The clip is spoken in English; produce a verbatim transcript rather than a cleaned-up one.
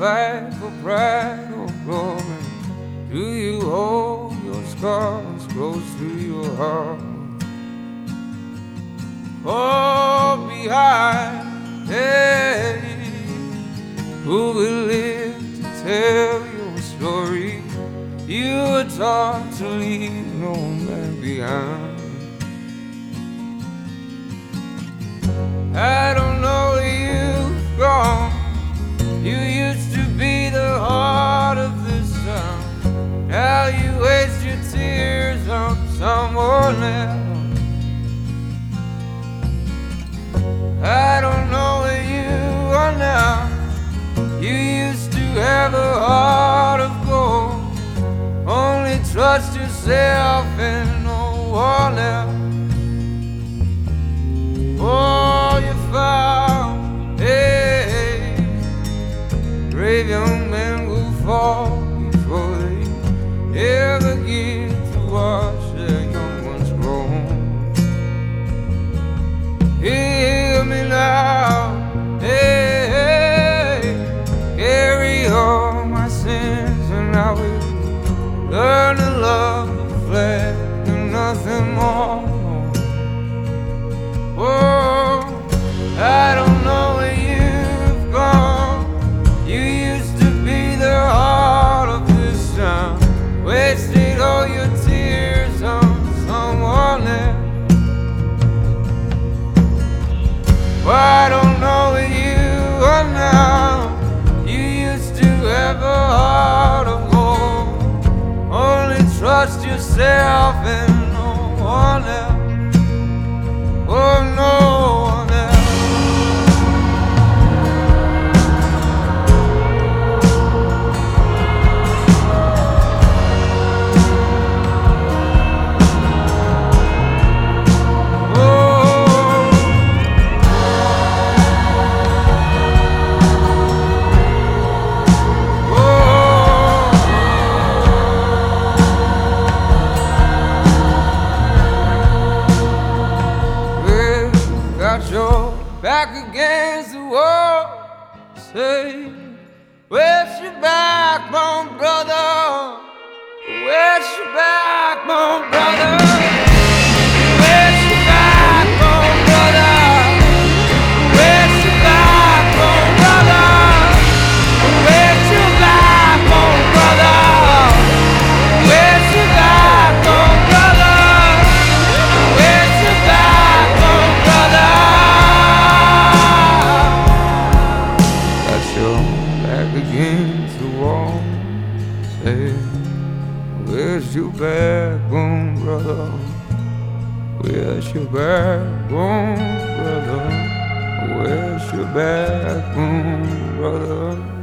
fight for pride or glory? Do you hold your scars close to your heart? Fall behind, hey, who will live to tell your story? You were taught to leave no man behind. I don't know where you've gone. You used to be the heart of this town. Now you waste your tears on someone else. I don't know where you are now. You used to have a heart of gold. Only trust yourself and no one else. Oh, you found, hey, brave young men will fall before they ever get to watch their young ones grow. Hear me now, hey, hey, carry all my sins and I will learn to love the flesh and nothing more. Oh, I don't know where you've gone. You used to be the heart of this town. Wasted all your tears on someone else. Well, I don't know where you are now. You used to have a heart of gold. Only trust yourself and no one else. Oh, no one else. Your back against the wall. Say, where's your backbone, brother? Where's your backbone, brother? Where's your backbone, brother? Where's your backbone, brother? Where's your backbone, brother? Where's your backbone, brother? Where's your backbone, brother? Back against the wall. Say, where's your backbone, brother? Where's your backbone, brother? Where's your backbone, brother?